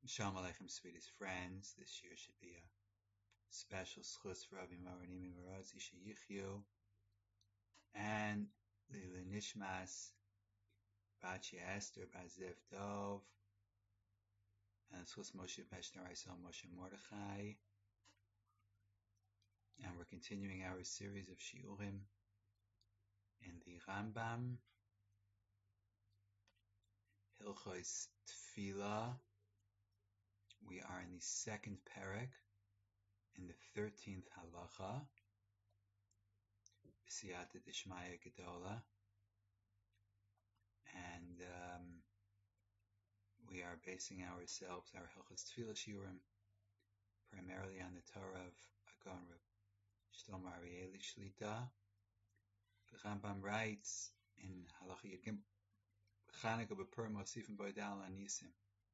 Shalom Aleichem, sweetest friends. This year should be a special schus for Rabbi Moranimi Marazi Sheyichyu and Lili Nishmas, Bachi Esther, Bazev Dov, and schus Moshe Peshner Isal Moshe Mordechai. And we're continuing our series of shiurim in the Rambam, Hilchos Tefillah. We are in the second perek, in the 13th halacha, B'siyata Dishmaya Gedola, and we are basing ourselves, our Hilchos Tefillah shiurim, primarily on the Torah of Agon Reb Shlomo Arieli Shlita. The Rambam writes in Halacha Yud Gimel, Chanukah b'Purim Mosifim Boidal Anisim.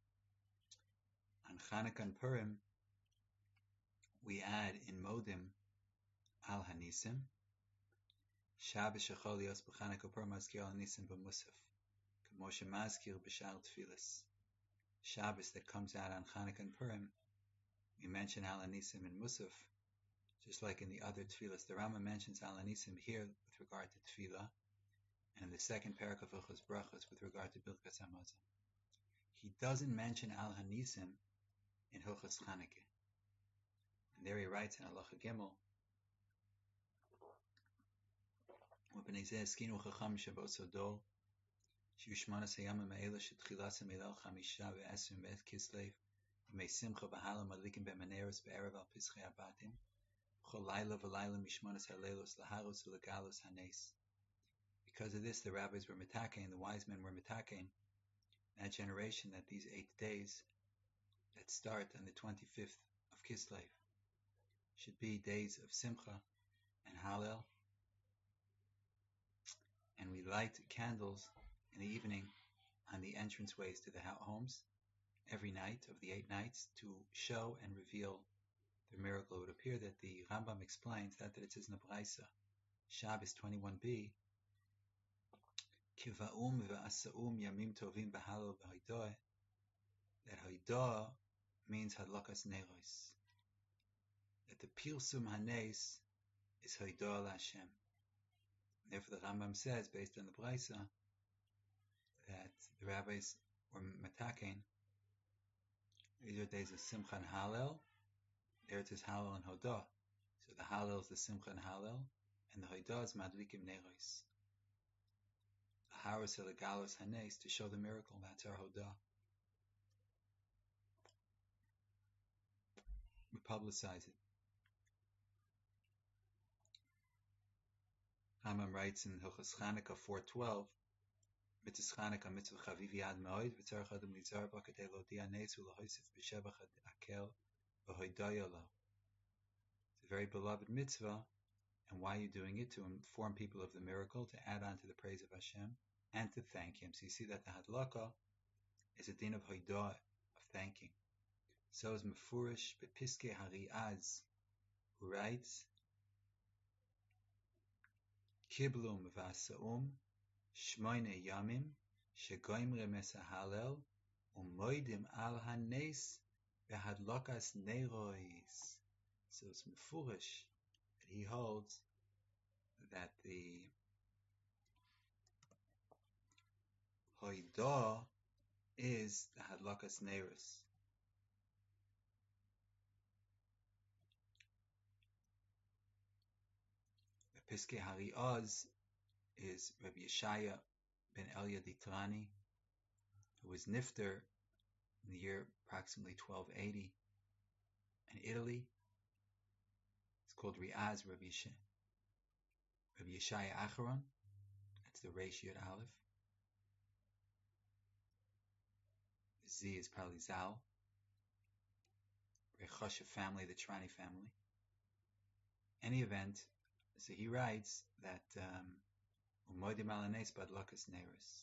On Chanukah and Purim, we add in Modim al Hanisim. Shabbos shechol yos b'Chanukah Purim mazkir al Hanisim b'Musaf. K'moshe mazkir b'Shar Tfilas. Shabbos that comes out on Chanukah and Purim, we mention al Hanisim in Musaf, just like in the other Tfilas. The Rambam mentions al Hanisim here with regard to Tfilah, and in the second parak of Hilchos Brachos with regard to Birkas Hamazon. He doesn't mention al Hanisim in Hilchos Chanukah. And there he writes in Halacha Gimel, "U'bnei zeh eskinu chacham shabbos odol, shiushmanas hayamim ha'ela shetchilas ha'melel chamisha ve'esrim be'et kislev, yimei simcha b'hala madlikim be'maneres be'erev al pischei abatim, b'chol laila v'laila mishmanas ha'leilos laharos v'legalos hanes." Because of this, the rabbis were mitakein, the wise men were mitakein, that generation, that these 8 days that start on the 25th of Kislev should be days of Simcha and Hallel, and we light candles in the evening on the entranceways to the homes every night of the 8 nights to show and reveal the miracle. It would appear that the Rambam explains that it says in the Braisa, Shabbos 21b, Kiva'um ve'asa'um yamim tovim b'halal v'hoidoh, that hoidoh means hadlakas neros, that the Pirsum Hanes is Hoidah Hashem. Therefore, the Rambam says, based on the Braisa, that the rabbis were matakein. These are days of Simcha and Hallel. There it is Hallel and Hodah. So the Hallel is the Simcha and Hallel, and the Hodah is Madlikim Neros. The Haros Elegalos Hanes, to show the miracle. That's our Hodah. We publicize it. Rambam writes in Hilchos Chanukah 4:12, Mitzvah Chanukah mitzvah chaviv yad me'od v'tzarech adam lizar ba kedei lodia nesu l'hoisif b'shevach akel v'hoidoyo lo. It's a very beloved mitzvah, and why are you doing it? To inform people of the miracle, to add on to the praise of Hashem, and to thank Him. So you see that the hadlaka is a din of hoidah, of thanking. So is Mefurish Bepiske Hari'az, who writes, Kiblum v'asa'um shmoine yamim shegoimre mesahalel umoidim al hanes behadlokas neirois. So it's Mefurish that he holds that the hoidah is the hadlokas neiros. Piskei Hari'az is Rabbi Yeshaya ben Elia Ditrani, who was nifter in the year approximately 1280 in Italy. It's called Riaz Rabbi Yeshaya Acharon. That's the Reish Yud Aleph. The Z is probably Zal. Rechosha family, the Trani family. Any event, so he writes that Umodim al hanes badlakas neros.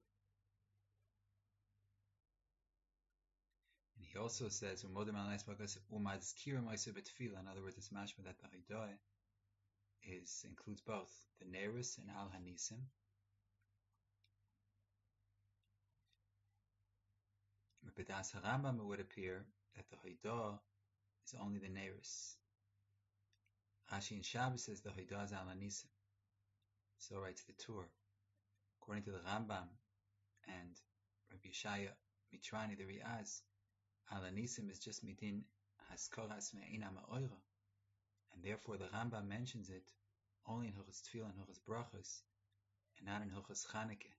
And he also says Umodim al hanes badlakas umazkirim oiseh betfilah. In other words, it's mashma that the hoidah includes both the neros and al hanisim. B'das Harambam, it would appear that the Hoidah is only the Neiris. Rashi in Shabbos says the Hoidah is Al Anisim. So writes the Tur. According to the Rambam and Rabbi Yeshaya Mitrani, the Riaz, Al Anisim is just Midin Haskoras Me'ina Ma'oira. And therefore the Rambam mentions it only in Hilchos Tefillah and Hilchos Brachos, and not in Hilchos Chanukah.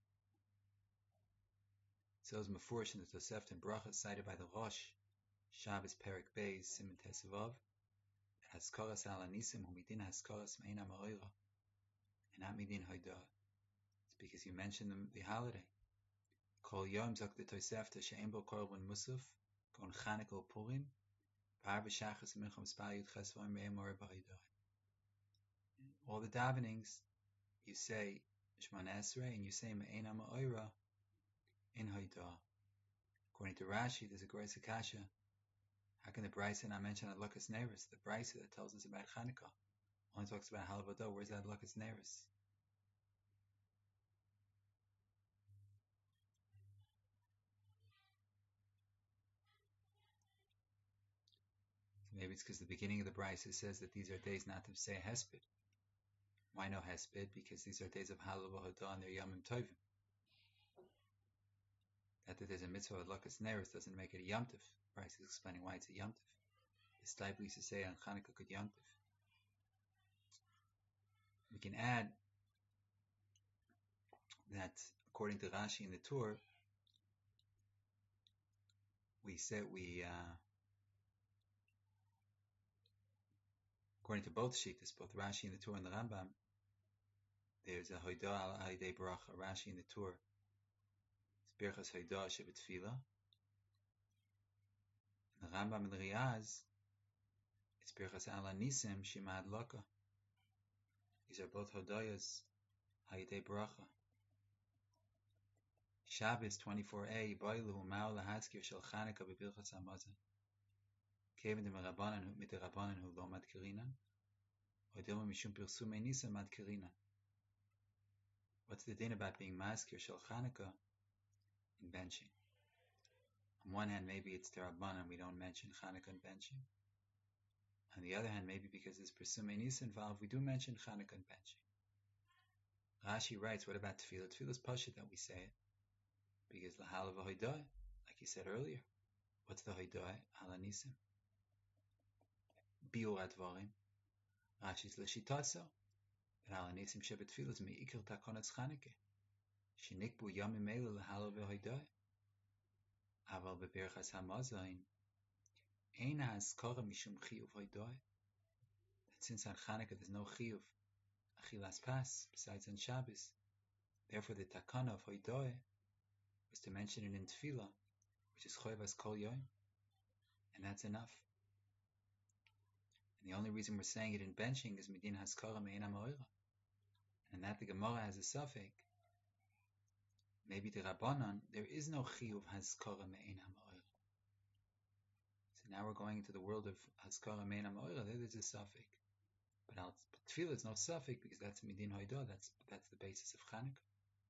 So is Mefurish in the Tosefta and Brachos cited by the Rosh, Shabbos Perek Beis Siman Tesvav, that Haskaras Al Anisim hu Midin Haskaras Me'ina Ma'oira, and not Midin Hoidah. It's because you mentioned the holiday. Kol Yom Zok the Tosefta She'en Bo Korban Musaf, Gon Chanukah Purim, Bar B'Shachas Mincham Spal Yud Ches V'Omer Me'em Moreh B'Hoidah. All the davenings, you say Shemona Esrei, and you say Me'ena Ma'oira in Hoidah. According to Rashi, there's a great Akasha. How can the Brisa not mention Adlakas Neiris? The Brisa that tells us about Chanukah only talks about Halavadah. Where's that Adlakas Neiris? So maybe it's because the beginning of the Brisa says that these are days not to say Hesped. Why no Hesped? Because these are days of Halavadah and they're Yomim Tovim. That there's a mitzvah of Adlakas Neiris doesn't make it a Yom Tov. Brisa is explaining why it's a Yom Tov. It's type we used to say on Chanukah Kod Yom Tov. We can add that according to Rashi in the Tur, according to both Shittas, both Rashi in the Tur and the Rambam, there's a Hoidah al Haidei Bracha. Rashi in the Tur, it's Birchas Hoidah Shebetfila. The Rambam in the Riaz, it's Birchas Al Anisim Shema Adlaka. These are both Hodayas Haidei Bracha. Shabbos 24a Bailu Ma'al Lahazkir Shel Chanukah B'Birchas Hamazon. Kevin de Merabanan mit der Rabbanan hu lo madkerinan. Odilma mishum pirsumei nisa madkerinan. What's the din about being maskir Shel Chanukah in benching? On one hand, maybe it's Rabbanan, we don't mention Chanukah in benching. On the other hand, maybe because there's Pirsumei Nisa involved, we do mention Chanukah in benching. Rashi writes, what about Tefillah? Tefillah is Pashut that we say it. Because the Halav Hoidah, like you said earlier. What's the Hoidah? Halanisim. Biur Advarim. Rashi's L'Shitatso. That Halanisim Shebet Tefillah is Me'ikir Takonatz Chanukah. Shenikbu Yamim Eile L'Halav Hoidah. Aval Beberchas Hamazon. Ein Haskara Mishum Chiyuv Hoidah. That since on Chanukah there's no Chiyuv, Achilas Pas, besides on Shabbos. Therefore the Takana of Hoidah was to mention it in Tefillah, which is Choyvas Kol Yom. And that's enough. And the only reason we're saying it in benching is Midin Haskara Me'ena Ma'oira. And that the Gemara has a suffix. Maybe the Rabbanan, there is no Chiyuv Haskara Me'ena Ma'oira. So now we're going into the world of Haskara Me'ena Ma'oira, there's a suffix. But Tefillah is no suffix because that's Midin Hoidah, that's the basis of Chanukah.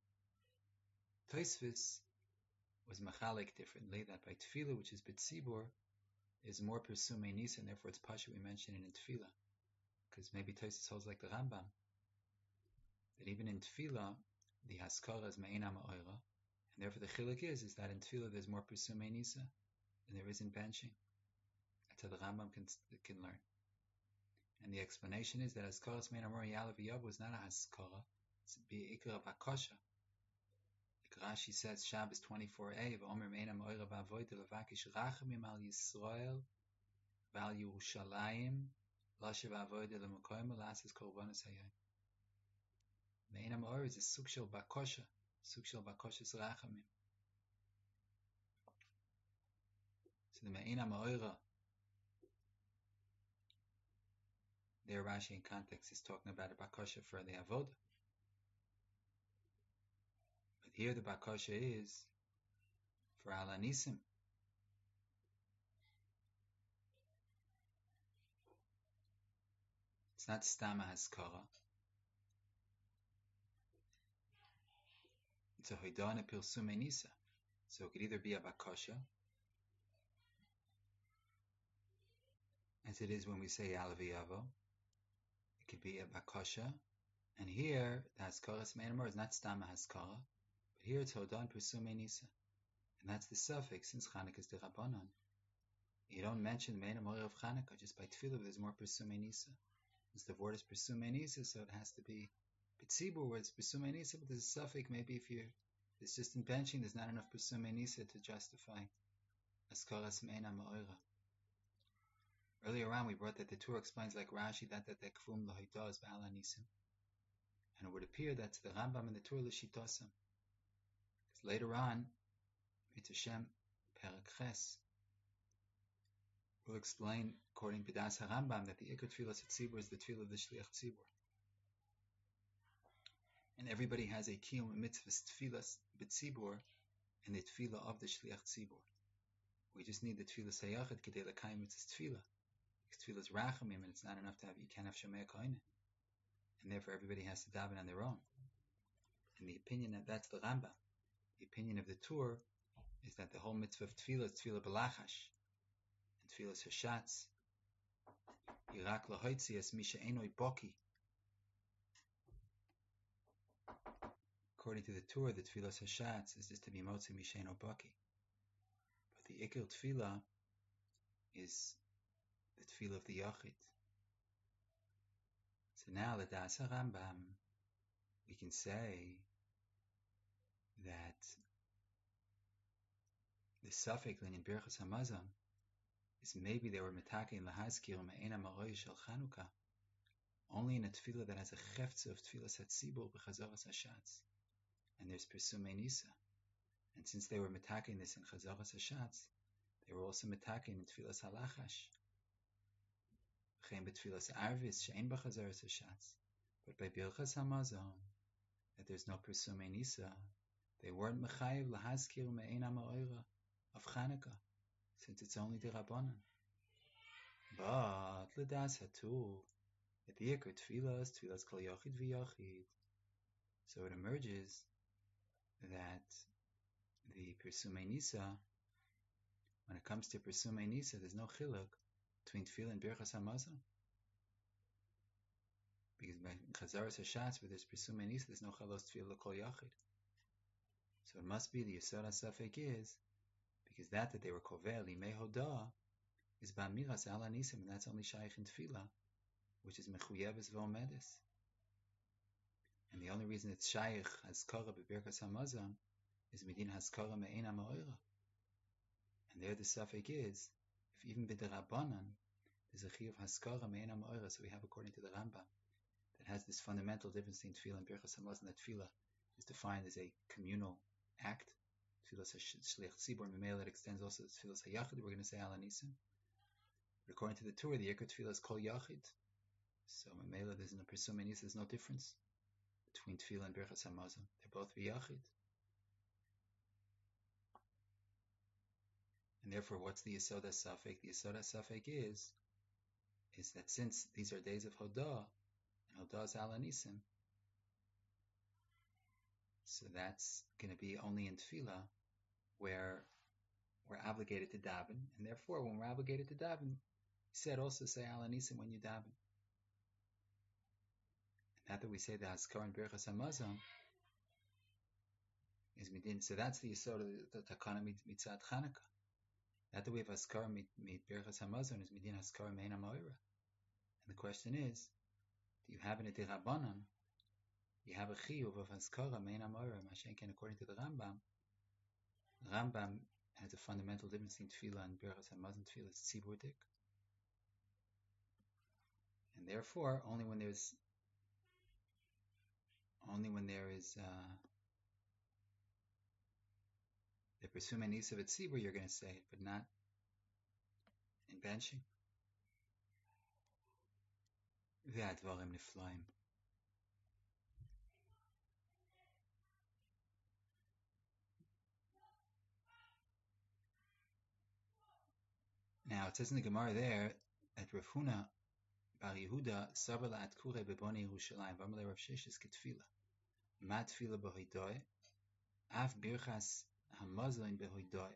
Tosfos was machalik differently, that by Tefillah, which is B'tzibur, is more Pirsumei Nisa, and therefore it's Pasha we mention it in Tefillah. Because maybe Tosfos holds like the Rambam, that even in Tefillah, the Haskara is Me'ena Ma'oira, and therefore the Chiluk is that in Tefillah there's more Pirsumei Nisa than there is in benching. That's how the Rambam can learn. And the explanation is that Haskara Me'ena Ma'oira Yalav Yab was not a Haskara, it's Be'ikra Bakosha. Rashi says Shabbos 24a V'omer Me'ena Ma'oira Ba'avodah Levakish Rachamim Al Yisrael V'al Yerushalayim Lashav Avodah L'Makoyim L'Asas Korbanos Hayom. Me'ena Ma'oira is a Suk Shel Bakosha, Suk Shel Bakoshes Rachamim. So the Me'ena Ma'oira, there Rashi in context is talking about a Bakosha for the Avodah. Here the bakasha is for Al Anisim. It's not Stama Haskara. It's a Hoidah and a Pirsumei Nisa. So it could either be a bakasha, as it is when we say alaviyavo. It could be a bakasha, and here the haskaras meinamor is not stama haskara, but here it's hodan persume nisa, and that's the suffix since Chanukah is the rabbanon. You don't mention the meinamor of Chanukah just by tefillah. There's more persume nisa. It's the word is persume nisa, so it has to be betzibur where it's persume nisa, but there's a suffix. Maybe if it's just in benching, there's not enough persume nisa to justify haskaras meinamor. Earlier on, we brought that the Torah explains like Rashi that kfum lahidah is ba'ala nisim, and it would appear that's the Rambam and the Torah l'shitosam. Because later on, it's Hashem Perek Ches will explain, according to Das HaRambam, that the Iker Tfilas Tzibur is the Tfilah of the Shliach Tzibur, and everybody has a kiyum mitzvah Tfilas b'Tzibur and the Tfilah of the Shliach Tzibur. We just need the Tfilas Hayachid Kedei L'Kayim Mitzvah Tfilah. Tfilas Rachamim, and it's not enough to have, you can't have Shomei Koine, and therefore everybody has to daven on their own. And the opinion that's the Rambam. The opinion of the Tur is that the whole mitzvah of tefillah is tefillah belachash, and tefillah hashatz, Irak lahoitzias misha enoi boki. According to the Tur, the tefillah hashatz is just to be motzi misha enoi boki. But the ikil tefillah is the tefillah of the yachid. So now, the Das HaRambam, we can say that the suffix in Birchas Hamazon is maybe they were metaking lahazkir me'ena ma'oy shel Chanukah only in a tefillah that has a cheftza of tefillas hatzibur b'chazaras hashatz, and there's persume nisa. And since they were metaking this in chazaras hashatz, they were also metaking in tefillas halachash. V'chein b'tefillas arvis she'en b'chazaras hashatz. But by Birchas Hamazon, that there's no persume nisa, they weren't mechayiv lahazkir me'ena ma'oyra of Chanukah, since it's only the Rabbanan. But l'das hatu, at the Iker tefillas kol yachid v'yachid. So it emerges that the persume nisa, when it comes to persume nisa, there's no chiluk between tefillah and Birchas Hamazon. Because by Chazaras Hashatz, where there's persume nisa, there's no chalos tefillah kol yachid. So it must be the Yesod HaSafek is, because that they were kovel imei hodah is ba'miras ala nisim, and that's only shaykh in tefillah, which is mechuyeves v'omedes. And the only reason it's shaykh haskara b'Birchas Hamazon is midin haskara me'en ha'ma'ora. And there the suffix is, if even b'derabbanan there's a chiyuv haskara me'en ha'ma'ora. So we have, according to the Rambam, that has this fundamental difference between tefillah and Birchas Hamazon, that tefillah is defined as a communal act. Tefillas Shliach Tzibur, and Memela, it extends also to Tefillas Hayachid. We're going to say Ala Nisim. But according to the Torah, the Iker Tefillah is Kol Yachid. So Memela, there's no persume nisa, there's no difference between Tefillah and Birchas Hamazon. They're both V'Yachid. And therefore, what's the Yesod HaSafek? The Yesod HaSafek is that since these are days of Hodah, and Hodah is Ala Nisim, so that's going to be only in Tefillah where we're obligated to daven, and therefore, when we're obligated to daven, he said also say Ala Nisim when you daven. And now that we say the Haskar and Birchas Hamazon is midin, so that's the Yesod of the Takana mitzad Chanukah. Now that we have Haskar Birchas Hamazon is midin Haskar me'en ha'ma'ora. And the question is, do you have an Rabbanan? You have a chiyuv of Haskara me'en ha'ma'ora. Mashenken, according to the Rambam has a fundamental difference between tefillah and Birchas Hamazon. Tefillah is tzibur dik, and therefore only when there is the persume nisa of tzibur, you're going to say it, but not in benching. Ve'advarim niflaim. Now it says in the Gemara there that Rav Huna Bar Yehuda sabar la'atkure beboni Yerushalayim v'amalei Rav Sheshes ketfila ma tefila b'hoidoy af birchas Hamazon behoidai.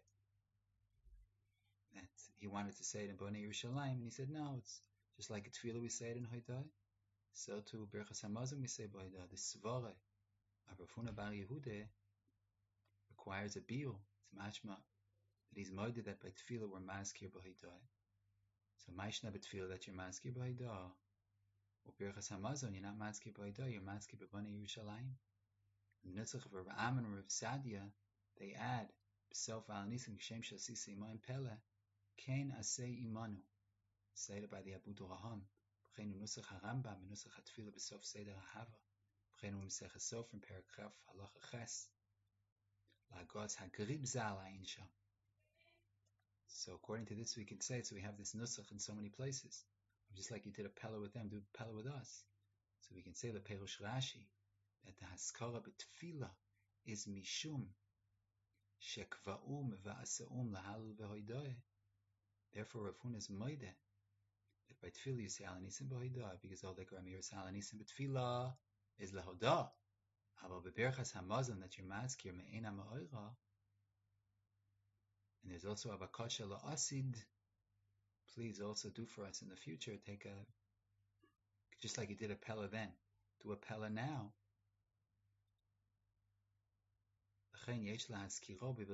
That he wanted to say it in Bonei Yerushalayim, and he said, no, it's just like a tefillah we say it in Hoidai. So too, Birchas Hamazon we say Boidai. The Svara of Rav Huna Bar Yehuda requires a biur. It's mashma that he's moided that by tefillah we're maskir b'hoidai. So maishna b'tefillah that you're maskir b'hoidai. Or Birchas Hamazon, you're not maskir b'hoidai, you're maskir b'Bonei Yerushalayim. In the Nusach of Rav Ammon and Rav Sadia, they add B'sof al nisim kshem shasisi imayim pele ken asei imanu. Cited by the Abudu Raham. B'cheinu Nusach HaRambam and Nusach HaTefillah b'sof Seder HaHava. B'cheinu Mesech HaSof from Paragraph Halacha Ches. La'agos HaGrib Zal Ayin Sham. So according to this we can say, so we have this Nusach in so many places. Just like you did a Pella with them, do a Pella with us. So we can say the Perush Rashi, that the Haskara b'Tefillah is Mishum Shekva'um va'asa'um lahalul v'hoidai. Therefore Rav Huna is moide that by Tefillah you say Alanisim b'hoidai, because all the Gramir is Alanisim b'Tefillah is lahodah. Aval b'Berchas Hamazon that you're maskir me'ena ma'oira. And there's also Abakasha la'asid. Please also do for us in the future, take a, just like you did a Pella then, do a Pella now. Because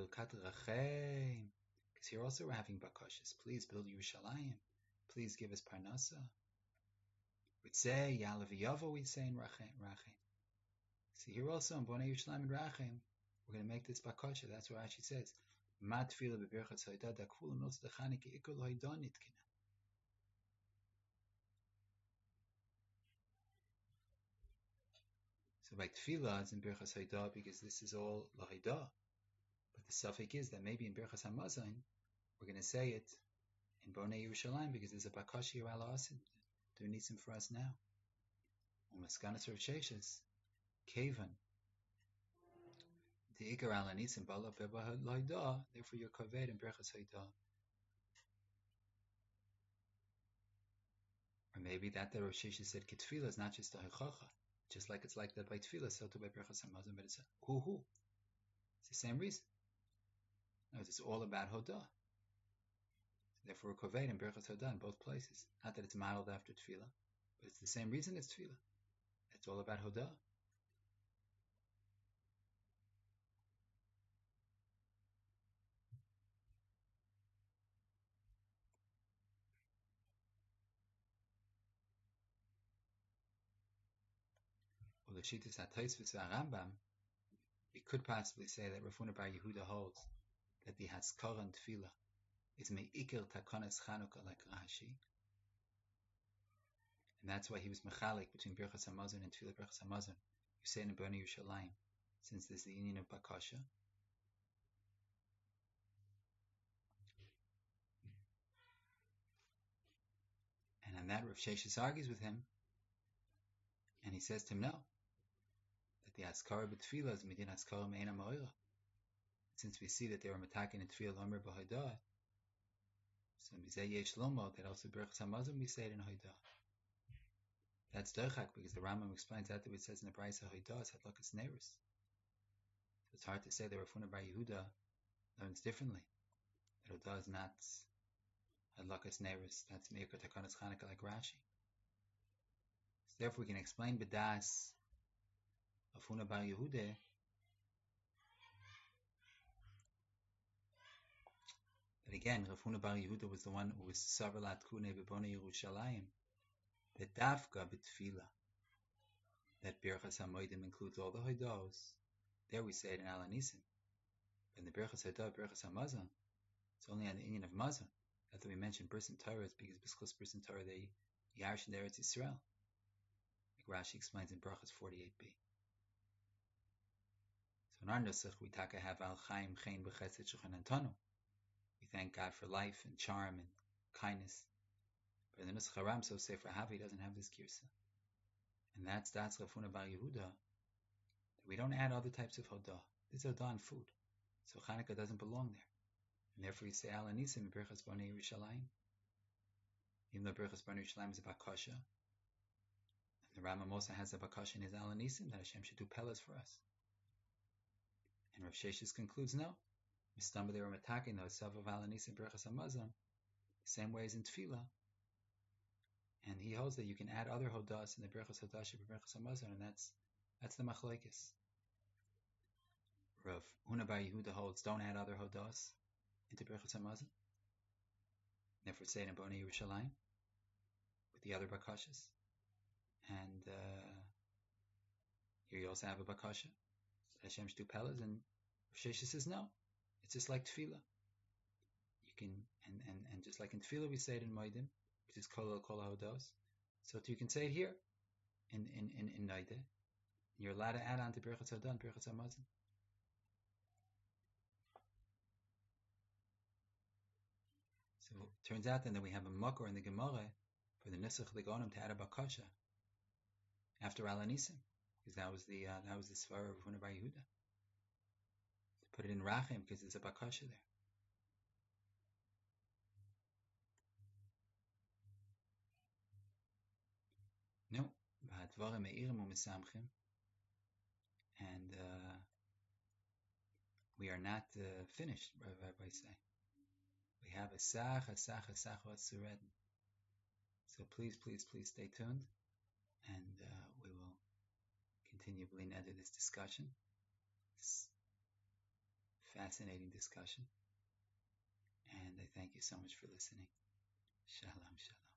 here also we're having bakashas. Please build Yerushalayim. Please give us parnasa. We'd say Yalav Yavo. We'd say in Rachem. See here also in Bonei Yerushalayim and Rachem, we're going to make this bakasha. That's what Rashi says. Mat tefillah beberchas haydad dakfula milz dechanik ikol haydan nitkina. So by tefillah it's in berchas haydah because this is all lahaydah. But the suffix is that maybe in berchas hamazon we're going to say it in Bonei Yerushalayim because there's a bakashi ala asid. Do nisim for us now. Umaskanas Rav Sheshes Kavan. The ikar ala nisim bala beba lahaydah. Therefore you're kaved in berchas haydah. Or maybe that the Rav Sheshes said ketfilah is not just a hachacha. Just like it's like that by tefillah, so too by berchas hamazon, but it's a hu. It's the same reason. No, it's all about hodah. So therefore, we're koveid and berchas hodah in both places. Not that it's modeled after tefillah, but it's the same reason it's tefillah. It's all about hodah. Well, the Shittas HaTosfos Rambam, we could possibly say that Rav Huna Bar Yehuda holds that the Haskara and tefillah is me'ikir takonas Chanukah like Rashi, and that's why he was mechalik between berchas hamazon and tefillah berchas hamazon. You say in Bonei Yerushalayim, since there's the union of bakasha. And on that, Rav Sheshes argues with him, and he says to him, no, that the Haskara b'tefillah is midin Haskara me'ena ma'oira. Since we see that they were matakin and tefillah omer b'hodah, so mizeh yesh lomo that also berchas hamazon we say it in hodah. That's dochak because the Rambam explains that it says in the Brayso hodah is hadlakas neirus. So it's hard to say that Rav Huna Bar Yehuda learns differently. That hodah is not hadlakas neirus. That's meikar takonas Chanukah like Rashi. So therefore, we can explain b'das of Huna Bar Yehuda that again, Rav Huna Bar Yehuda was the one who was Savelat Kune b'Bonei Yerushalayim. The dafka b'tefillah, that berchas hamoedim includes all the hodos. There we say it in Alanisim. But in the berchas hodah, berchas hamazon, it's only on the inyan of mazon. That's why we mentioned Bris Torah is because b'schus Bris Torah they Yarshin in Eretz Yisrael. Like Rashi explains in Brachas 48b. So in our nusach we taka have al chaim chen b'chesed shulchan antanu. We thank God for life and charm and kindness. But in the Nusach HaRam, so Sefer Havi doesn't have this girsa. And that's Rav Huna Bar Yehuda, that we don't add other types of hodah. This is hodah and food. So Chanukah doesn't belong there. And therefore you say Al Anisim in Berchas Bonei Yerushalayim. Even though Berchas Bonei Yerushalayim is a bakasha. And the Rambam also has a bakasha in his Al Anisim that Hashem should do pelas for us. And Rav Sheshes concludes, no. Mistamba they were attacking those Savav Alanis and Birchas Hamazon, same way as in Tefillah. And he holds that you can add other hodas in the Birchas Hadash and Birchas Hamazon, and that's the machlekes. Rav Huna Bar Yehuda holds don't add other hodas into Birchas Hamazon. Therefore, say it in Bonei Yerushalayim with the other bakashas. And here you also have a bakasha that Hashem should do pelas, and Rav Sheshes says no. It's just like tefillah. You can and just like in tefillah we say it in Moedim, which is kol hodos. So you can say it here in Noide. You're allowed to add on to Birchas Hadan, Birchas Hamazon. So it turns out then that we have a makor in the Gemara for the Nusach Ligonim to add a bakasha after Alanisim, because that was the svara of Huna Bar Yehuda. To put it in Rachim because there's a bakasha there. No, V'hadvarim me'irim u'misamchim, and we are not finished, Rabbi say. We have a sach v'tzuredin. So please stay tuned, and we will continue into this discussion, this fascinating discussion. And I thank you so much for listening. Shalom, shalom.